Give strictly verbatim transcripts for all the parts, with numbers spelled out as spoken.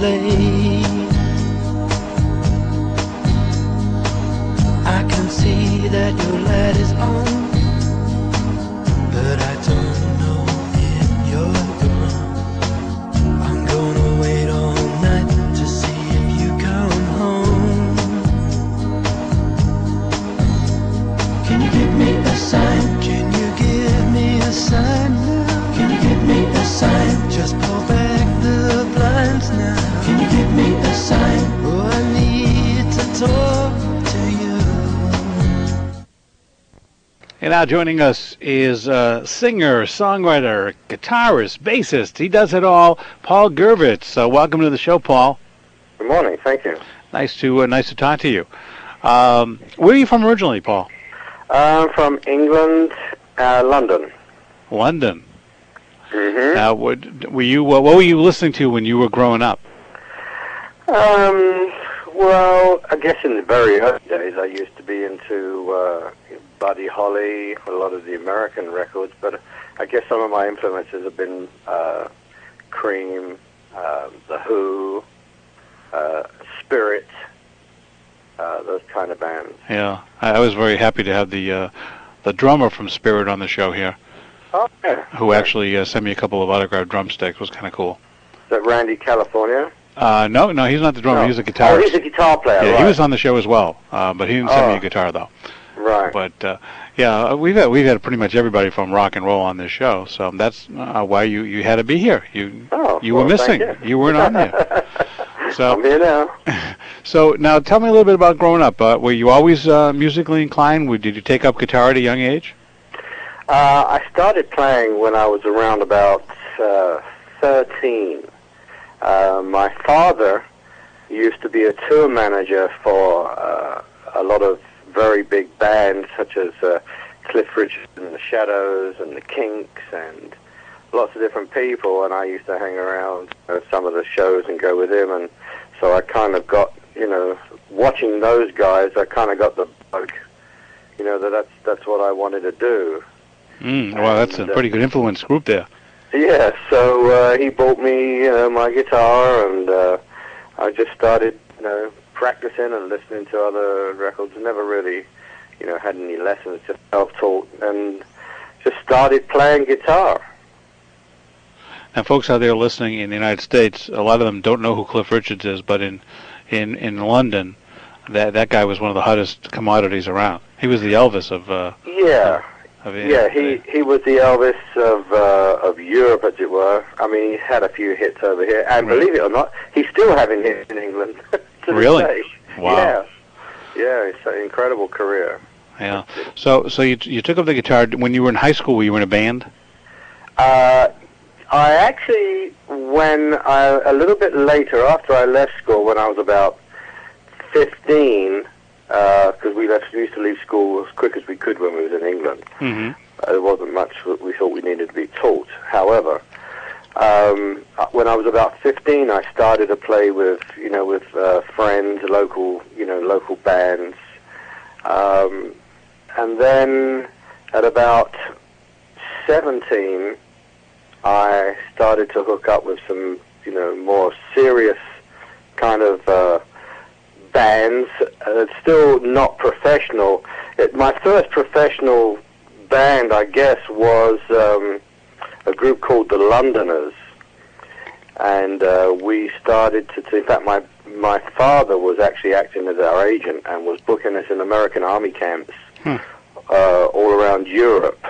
late. I can see that your light is on, but I don't know if you're gone. I'm gonna wait all night to see if you come home. Can you give me a sign? Can you give me a sign now? Can you give me a sign? Just pull back the blinds now. Can you give me a sign? Oh, I need to talk to you. And now joining us is uh, singer, songwriter, guitarist, bassist. He does it all. Paul Gurvitz. Uh, welcome to the show, Paul. Good morning. Thank you. Nice to uh, nice to talk to you. Um, where are you from originally, Paul? I'm from England, uh, London. London. Mm-hmm. Now, what were you? What were you listening to when you were growing up? Um, well, I guess in the very early days, I used to be into uh, Buddy Holly, a lot of the American records, but I guess some of my influences have been uh, Cream, uh, The Who, uh, Spirit, uh, those kind of bands. Yeah, I, I was very happy to have the uh, the drummer from Spirit on the show here. Oh, yeah. Who actually uh, sent me a couple of autographed drumsticks. It was kind of cool. Is that Randy California? Uh, no, no, he's not the drummer. No. He's a guitarist. Oh, he's a guitar player, Yeah, right. he was on the show as well, uh, but he didn't send Oh. me a guitar though. Right. But uh, yeah, we've had we've had pretty much everybody from rock and roll on this show, so that's uh, why you, you had to be here. You Oh, you well, were missing. thank you. You weren't on there. So I'm here now. So now tell me a little bit about growing up. Uh, were you always uh, musically inclined? Were- Did you take up guitar at a young age? Uh, I started playing when I was around about uh, thirteen. Uh, my father used to be a tour manager for uh, a lot of very big bands, such as uh, Cliff Richard and the Shadows and the Kinks and lots of different people, and I used to hang around at some of the shows and go with him, and so I kind of got, you know, watching those guys, I kind of got the bug, you know, that that's, that's what I wanted to do. Mm, well, that's a And, uh, pretty good influence group there. Yeah, so uh, he bought me, you know, my guitar, and uh, I just started, you know, practicing and listening to other records. Never really, you know, had any lessons, just self-taught, and just started playing guitar. And folks out there listening in the United States, a lot of them don't know who Cliff Richards is, but in in in London, that that guy was one of the hottest commodities around. He was the Elvis of uh, Yeah. of Yeah, he, he was the Elvis of uh, of Europe, as it were. I mean, he had a few hits over here, and Right. believe it or not, he's still having hits in England. to Really? This day. Wow. Yeah, yeah, it's an incredible career. Yeah. So so you you took up the guitar when you were in high school. Were you in a band? Uh, I actually, when I, a little bit later, after I left school, when I was about fifteen, because we left, we used to leave school as quick as we could when we was in England. Mm-hmm. Uh, there wasn't much that we thought we needed to be taught. However, um, when I was about fifteen, I started to play with, you know, with uh, friends, local, you know, local bands, um, and then at about seventeen, I started to hook up with some, you know, more serious kind of uh, bands. Uh, still not professional. It, my first professional band, I guess, was um, a group called the Londoners, and uh, we started to. to in fact, my my father was actually acting as our agent and was booking us in American army camps Hmm. uh, all around Europe.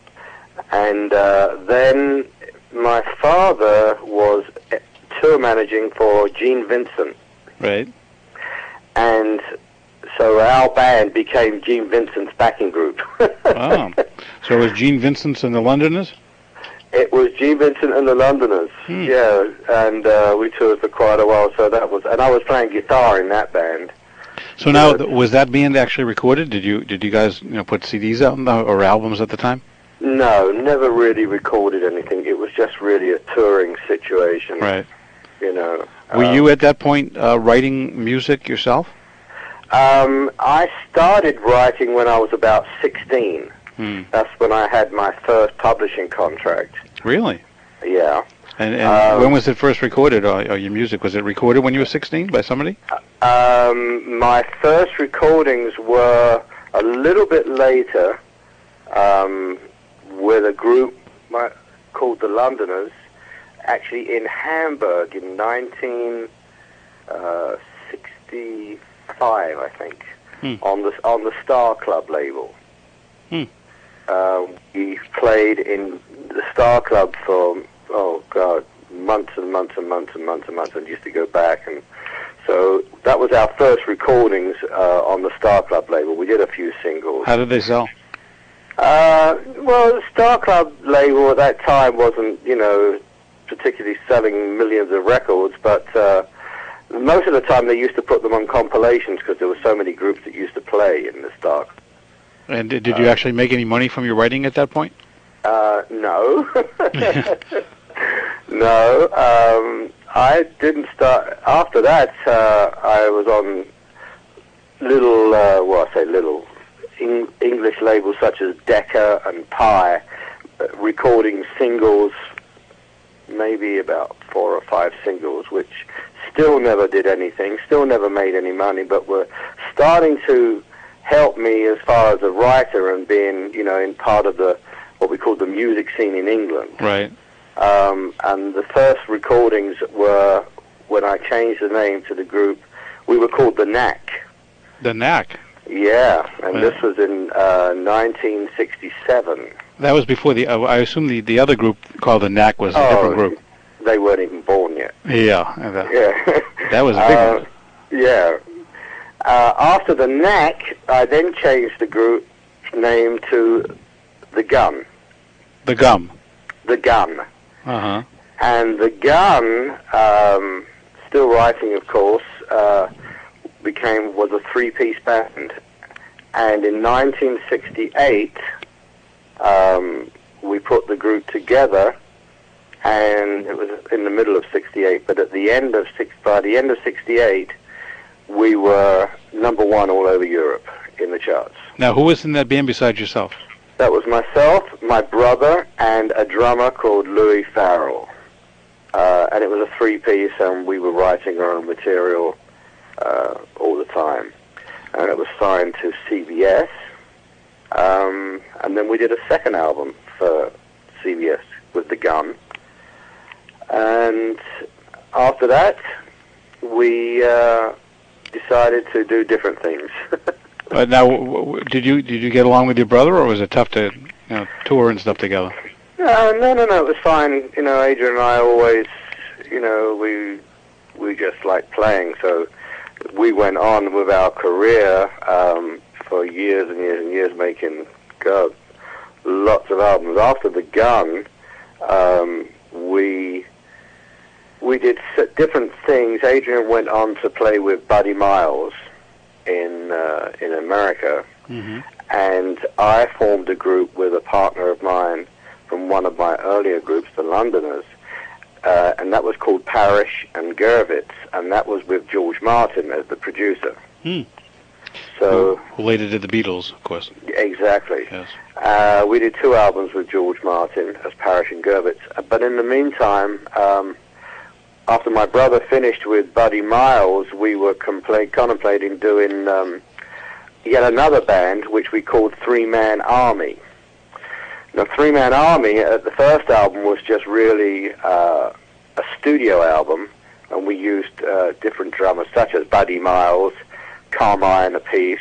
And uh, then my father was tour managing for Gene Vincent. Right. And so our band became Gene Vincent's backing group. Oh. So it was Gene Vincent's and the Londoners? It was Gene Vincent and the Londoners, Hmm. yeah, and uh, we toured for quite a while, so that was, and I was playing guitar in that band. So now, Yeah. th- was that band actually recorded? Did you did you guys you know put C Ds out on the, or albums at the time? No, never really recorded anything. It was just really a touring situation, Right. you know. Were Um, you at that point uh, writing music yourself? Um, I started writing when I was about sixteen. Hmm. That's when I had my first publishing contract. Really? Yeah. And, and Um, when was it first recorded, or, or your music? Was it recorded when you were sixteen by somebody? Um, my first recordings were a little bit later, um, with a group my, called the Londoners, actually in Hamburg in nineteen sixty-five, I think, hmm. on the on the Star Club label. Hmm. Uh, we played in the Star Club for, oh God, months and months and months and months and months, and used to go back. And so that was our first recordings uh, on the Star Club label. We did a few singles. How did they sell? Uh, well, the Star Club label at that time wasn't, you know, particularly selling millions of records, but uh, most of the time they used to put them on compilations because there were so many groups that used to play in the Star Club. And did, did you uh, actually make any money from your writing at that point? Uh, no. no. Um, I didn't start. After that, uh, I was on little, uh, well, I say little, Eng- English labels such as Decca and Pi, uh, recording singles, maybe about four or five singles, which still never did anything, still never made any money, but were starting to help me as far as a writer and being, you know, in part of the what we call the music scene in England. Right. Um, and the first recordings were when I changed the name to the group. We were called the Knack. The Knack. Yeah, and Right. this was in uh, nineteen sixty-seven. That was before the. Uh, I assume the, the other group called the Knack was a Oh, different group. They weren't even born yet. Yeah. and that- Yeah. That was a big uh, one. Yeah. Uh, after the Knack, I then changed the group name to the Gun. The Gum. The Gun. Uh-huh. And the Gun, um, still writing, of course, uh, became was a three-piece band. And in nineteen sixty-eight, um, we put the group together, and it was in the middle of sixty-eight. But at the end of six, by the end of sixty-eight, we were number one all over Europe in the charts. Now, who was in that band besides yourself? That was myself, my brother, and a drummer called Louis Farrell. Uh, and it was a three-piece, and we were writing our own material uh, all the time. And it was signed to C B S. Um, and then we did a second album for C B S with The Gun. And after that, we uh, decided to do different things. Uh, now, w- w- did you did you get along with your brother, or was it tough to, you know, tour and stuff together? Uh, no, no, no, it was fine. You know, Adrian and I always, you know, we we just liked playing, so we went on with our career um, for years and years and years, making, God, lots of albums. After The Gun, um, we we did s- different things. Adrian went on to play with Buddy Miles in uh, in America, Mm-hmm. and I formed a group with a partner of mine from one of my earlier groups, the Londoners, uh, and that was called Parrish and Gervitz, and that was with George Martin as the producer. Hmm. So who, who later did the Beatles, of course. exactly, Yes. uh, we did two albums with George Martin as Parrish and Gervitz, but in the meantime, um, after my brother finished with Buddy Miles, we were compla- contemplating doing um, yet another band, which we called Three Man Army. Now, Three Man Army, uh, the first album was just really uh, a studio album, and we used uh, different drummers, such as Buddy Miles, Carmine Apiece,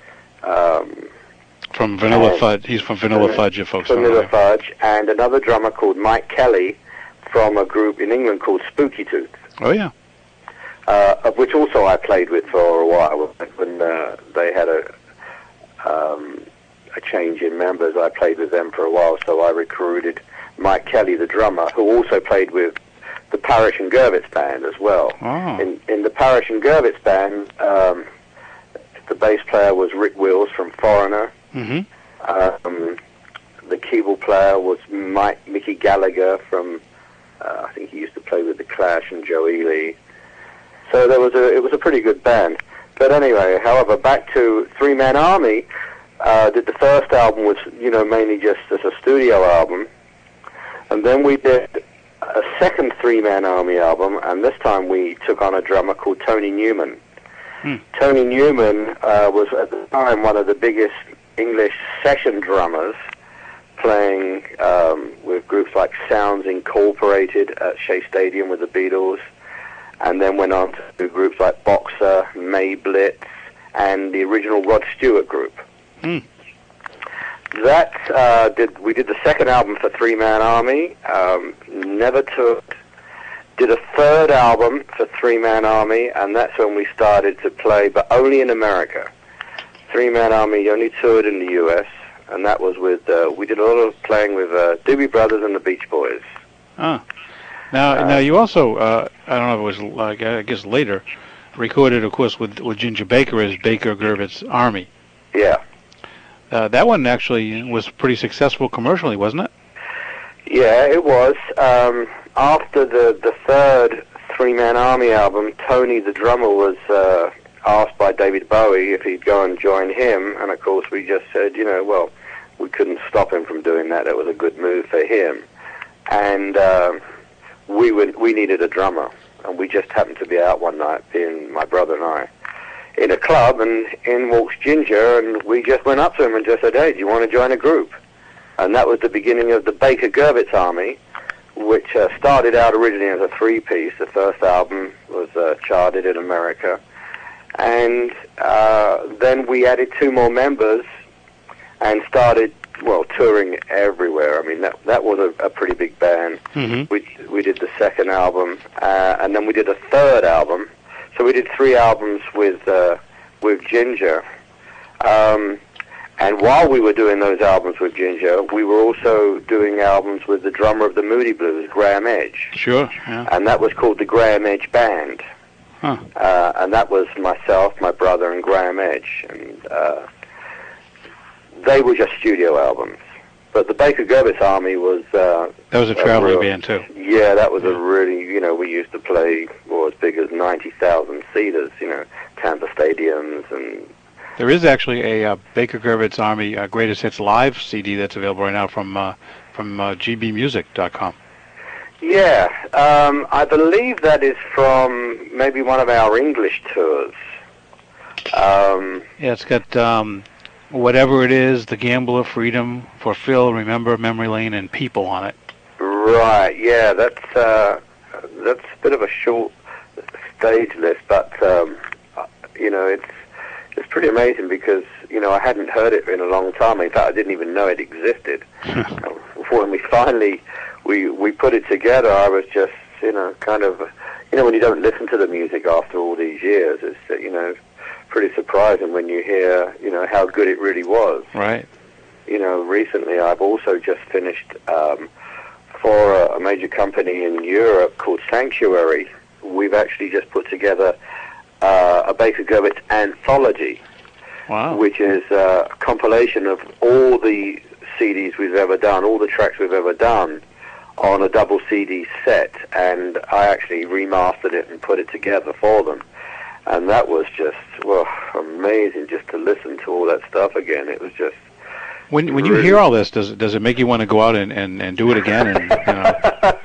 um, From Vanilla and- Fudge. He's from Vanilla uh, Fudge, if folks don't Vanilla know. Fudge, and another drummer called Mike Kelly from a group in England called Spooky Tooth. Oh, yeah. Uh, of which also I played with for a while when uh, they had a um, a change in members. I played with them for a while, so I recruited Mike Kelly, the drummer, who also played with the Parrish and Gervitz band as well. Oh. In in the Parrish and Gervitz band, um, the bass player was Rick Wills from Foreigner. Mm-hmm. Um, the keyboard player was Mike Mickey Gallagher from, uh, I think he used to play with the Clash and Joe Ely. So there was a, it was a pretty good band. But anyway, however, back to Three Man Army. Uh, did the first album was, you know, mainly just as a studio album, and then we did a second three-man army album, and this time we took on a drummer called Tony Newman. Hmm. Tony Newman uh, was at the time one of the biggest English session drummers, playing um, with groups like Sounds Incorporated at Shea Stadium with the Beatles, and then went on to do groups like Boxer, May Blitz, and the original Rod Stewart group. Hmm. That uh, did we did the second album for Three Man Army. Um, never toured. Did a third album for Three Man Army, and that's when we started to play, but only in America. Three Man Army only toured in the U S, and that was with uh, we did a lot of playing with uh, Doobie Brothers and the Beach Boys. Ah. Now, uh, now you also uh, I don't know if it was like I guess later recorded, of course, with with Ginger Baker as Baker Gervit's Army. Yeah. Uh, that one actually was pretty successful commercially, wasn't it? Yeah, it was. Um, after the, the third Three Man Army album, Tony, the drummer, was uh, asked by David Bowie if he'd go and join him, and of course we just said, you know, well, we couldn't stop him from doing that. It was a good move for him. And uh, we would, we needed a drummer, and we just happened to be out one night, being my brother and I, in a club, and in walks Ginger, and we just went up to him and just said, hey, do you want to join a group? And that was the beginning of the Baker Gervit's Army, which uh, started out originally as a three-piece. The first album was uh, charted in America. And uh, then we added two more members and started, well, touring everywhere. I mean, that that was a, a pretty big band. Mm-hmm. We, we did the second album, uh, and then we did a third album. So we did three albums with uh, with Ginger, um, and while we were doing those albums with Ginger, we were also doing albums with the drummer of the Moody Blues, Graham Edge. Sure. Yeah. And that was called the Graham Edge Band. Huh. Uh, and that was myself, my brother, and Graham Edge. And uh, they were just studio albums. But the Baker Gervit's Army was... Uh, that was a traveling band, too. Yeah, that was a really, you know, we used to play, well, as big as ninety thousand seaters, you know, Tampa stadiums and... There is actually a uh, Baker Gervit's Army uh, Greatest Hits Live C D that's available right now from uh, from uh, G B music dot com. Yeah, um, I believe that is from maybe one of our English tours. Um, yeah, it's got... Um, Whatever It Is, The Gamble of Freedom, For Phil, Remember, Memory Lane, and People on it. Right, yeah, that's uh, that's a bit of a short stage list, but, um, you know, it's it's pretty amazing because, you know, I hadn't heard it in a long time. In fact, I didn't even know it existed. When we finally, we, we put it together, I was just, you know, kind of, you know, when you don't listen to the music after all these years, it's, you know, pretty surprising when you hear, you know, how good it really was. Right. You know, recently I've also just finished um, for a, a major company in Europe called Sanctuary. We've actually just put together uh, a Baker Gervit's anthology, wow. which is uh, a compilation of all the C Ds we've ever done, all the tracks we've ever done on a double C D set, and I actually remastered it and put it together for them. And that was just, well, amazing just to listen to all that stuff again. It was just... When when really... you hear all this, does it, does it make you want to go out and, and, and do it again? And, you know?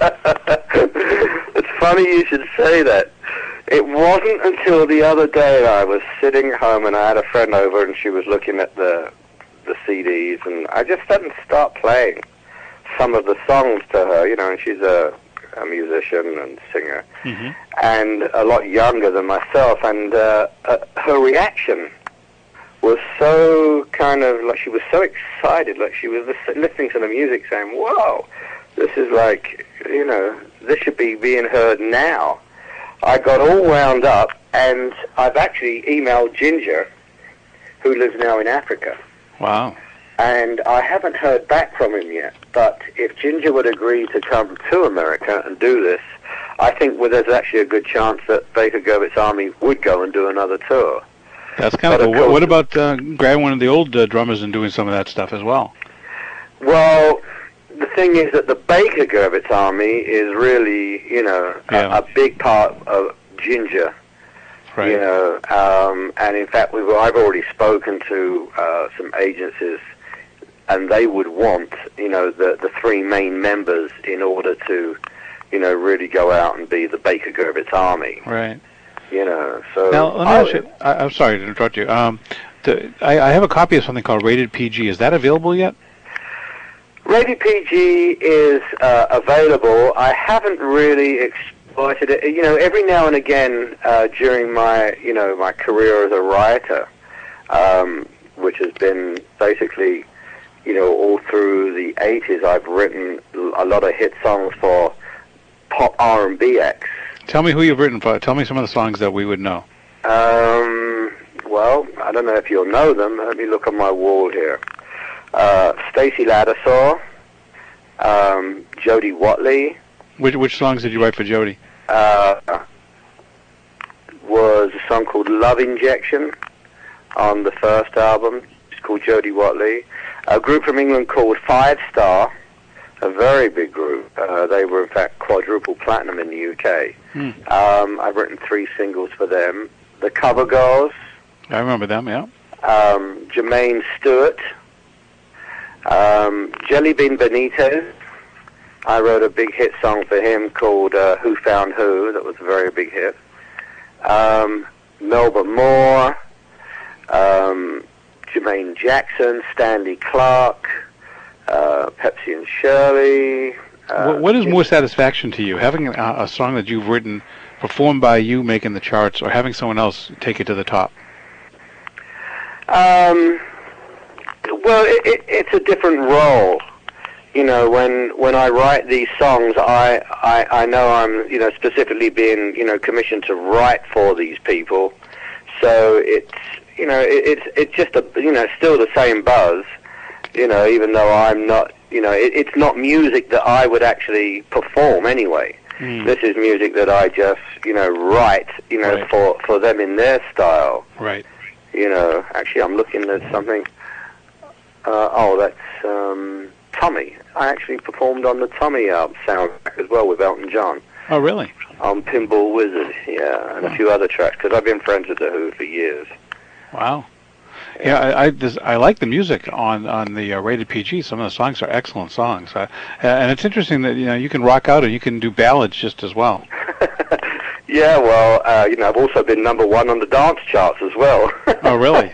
It's funny you should say that. It wasn't until the other day I was sitting at home and I had a friend over and she was looking at the the C Ds, and I just didn't start playing some of the songs to her, you know, and she's a... a musician and singer, mm-hmm. and a lot younger than myself, and uh, uh, her reaction was so kind of like, she was so excited, like she was listening to the music saying, whoa, this is like, you know, this should be being heard now. I got all wound up, and I've actually emailed Ginger, who lives now in Africa. Wow. And I haven't heard back from him yet, but if Ginger would agree to come to America and do this, I think well, there's actually a good chance that Baker Gervit's Army would go and do another tour. That's kind but of cool. What about uh, grabbing one of the old uh, drummers and doing some of that stuff as well? Well, the thing is that the Baker Gervit's Army is really, you know, yeah. a, a big part of Ginger. Right. You know, um, and in fact, we've, I've already spoken to uh, some agencies, and they would want, you know, the, the three main members in order to you know, really go out and be the Baker Gurvitz Army. Right. You know, so... Now, let me I, ask you, I, I'm sorry to interrupt you. Um, the, I, I have a copy of something called Rated P G. Is that available yet? Rated P G is uh, available. I haven't really exploited it. You know, every now and again uh, during my, you know, my career as a writer, um, which has been basically, you know, all through the eighties, I've written a lot of hit songs for pop R and B acts. Tell me who you've written for. Tell me some of the songs that we would know. Um, well, I don't know if you'll know them. Let me look on my wall here. Uh, Stacey Laddersaw, um, Jody Watley. Which which songs did you write for Jody? Uh, was a song called Love Injection on the first album. It's called Jody Watley. A group from England called Five Star, a very big group. Uh, they were, in fact, quadruple platinum in the U K. Hmm. Um, I've written three singles for them. The Cover Girls. I remember them, yeah. Um, Jermaine Stewart. Um, Jellybean Benitez. I wrote a big hit song for him called uh, Who Found Who. That was a very big hit. Um, Melba Moore. Um, Jermaine Jackson. Stanley Clarke. Uh, Pepsi and Shirley. Uh, what, what is more satisfaction to you, having a, a song that you've written performed by you making the charts, or having someone else take it to the top? Um, well, it, it, it's a different role. You know, when when I write these songs, I, I I know I'm you know specifically being you know commissioned to write for these people, so it's you know it, it's it's just a you know still the same buzz. You know, even though I'm not, you know, it, it's not music that I would actually perform anyway. Mm. This is music that I just, you know, write, you know, right. for, for them in their style. Right. You know, actually I'm looking at something, uh, oh, that's um, Tommy. I actually performed on the Tommy album soundtrack as well with Elton John. Oh, really? On Pinball Wizard, yeah, and oh. a few other tracks, because I've been friends with The Who for years. Wow. Yeah, I I, this, I like the music on on the uh, Rated P G. Some of the songs are excellent songs, uh, and it's interesting that you know you can rock out and you can do ballads just as well. Yeah, well, uh, you know, I've also been number one on the dance charts as well. Oh, really?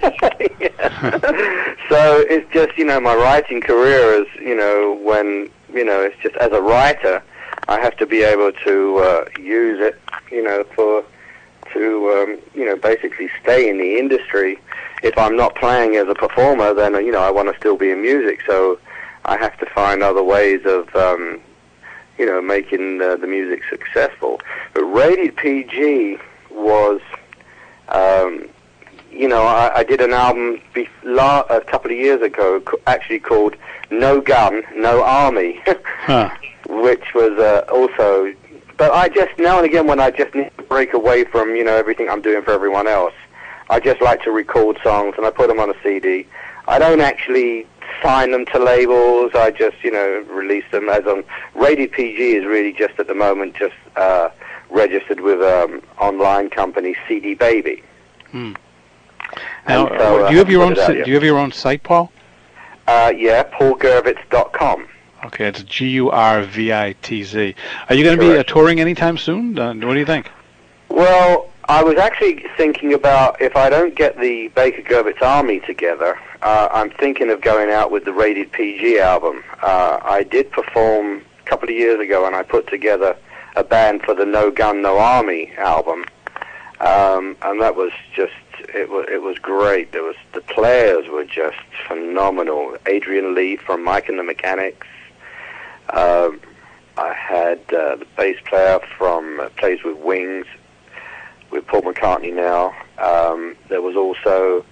So it's just you know my writing career is you know when you know it's just as a writer I have to be able to uh, use it you know for to um, you know basically stay in the industry. If I'm not playing as a performer, then, you know, I want to still be in music, so I have to find other ways of, um, you know, making uh, the music successful. But Rated P G was, um, you know, I, I did an album be- la- a couple of years ago co- actually called No Gun, No Army, huh. which was uh, also... But I just, now and again, when I just need to break away from, you know, everything I'm doing for everyone else, I just like to record songs and I put them on a C D. I don't actually sign them to labels. I just, you know, release them as on. Rated P G is really just at the moment just uh, registered with an um, online company, C D Baby. Hmm. Now, so, uh, do you have your own? Do you have your own site, Paul? Uh, yeah, paul gurvitz dot com. Okay, it's G U R V I T Z. Are you going to be uh, touring anytime soon? Uh, what do you think? Well, I was actually thinking about if I don't get the Baker Gurvitz Army together, uh, I'm thinking of going out with the Rated P G album. Uh, I did perform a couple of years ago, and I put together a band for the No Gun, No Army album, um, and that was just it was it was great. There was the players were just phenomenal. Adrian Lee from Mike and the Mechanics. Um, I had uh, the bass player from uh, plays with Wings. With Paul McCartney now. Um, there was also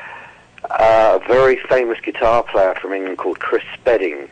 uh, a very famous guitar player from England called Chris Spedding,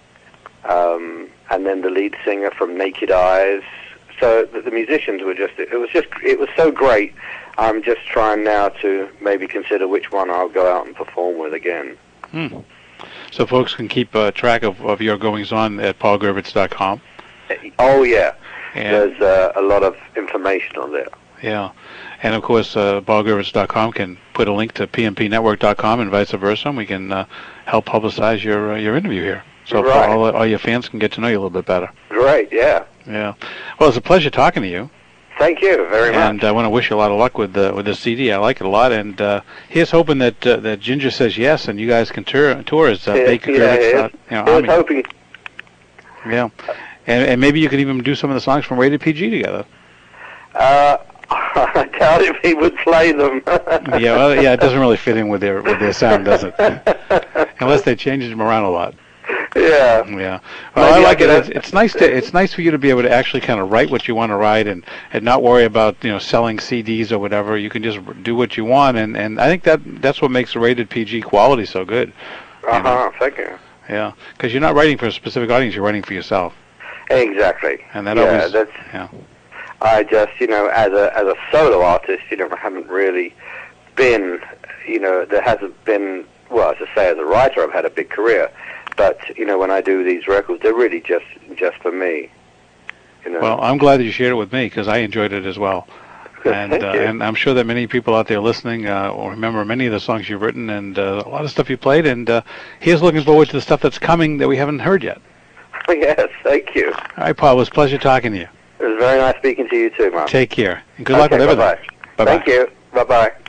um, and then the lead singer from Naked Eyes. So the, the musicians were just, it was just, it was so great. I'm just trying now to maybe consider which one I'll go out and perform with again. Hmm. So folks can keep uh, track of, of your goings-on at paul gurvitz dot com. Oh, yeah. And there's uh, a lot of information on there. Yeah, and of course, uh, paul gurvitz dot com can put a link to p m p network dot com and vice versa, and we can uh, help publicize your uh, your interview here, so right. all, all your fans can get to know you a little bit better. Great, yeah. Yeah. Well, it's a pleasure talking to you. Thank you very much. And I want to wish you a lot of luck with the with the C D. I like it a lot, and uh, here's hoping that uh, that Ginger says yes, and you guys can tour tour as uh, yeah, Baker yeah, Grivix, yeah. uh, you know, I was Army. hoping. Yeah, and and maybe you could even do some of the songs from Rated P G together. Uh, I doubt if he would play them. yeah, well, yeah, it doesn't really fit in with their with their sound, does it? Unless they change them around a lot. Yeah. Yeah. Well, Maybe I like I it. could- It's, it's nice to it's nice for you to be able to actually kind of write what you want to write and, and not worry about you know selling C Ds or whatever. You can just do what you want, and, and I think that that's what makes the Rated P G quality so good. Uh huh. Thank you. Yeah, because you're not writing for a specific audience; you're writing for yourself. Exactly. And that yeah, always that's. yeah. I just, you know, as a as a solo artist, you know, I haven't really been, you know, there hasn't been. Well, as I say, as a writer, I've had a big career. But you know, when I do these records, they're really just just for me. You know. Well, I'm glad that you shared it with me because I enjoyed it as well. And Thank uh, you. and I'm sure that many people out there listening uh, will remember many of the songs you've written and uh, a lot of stuff you played. And uh, here's looking forward to the stuff that's coming that we haven't heard yet. Yes, thank you. All right, Paul. It was a pleasure talking to you. It was very nice speaking to you too, Mark. Take care. And good luck Okay, with everything. bye-bye. Bye-bye. Thank you. Bye bye.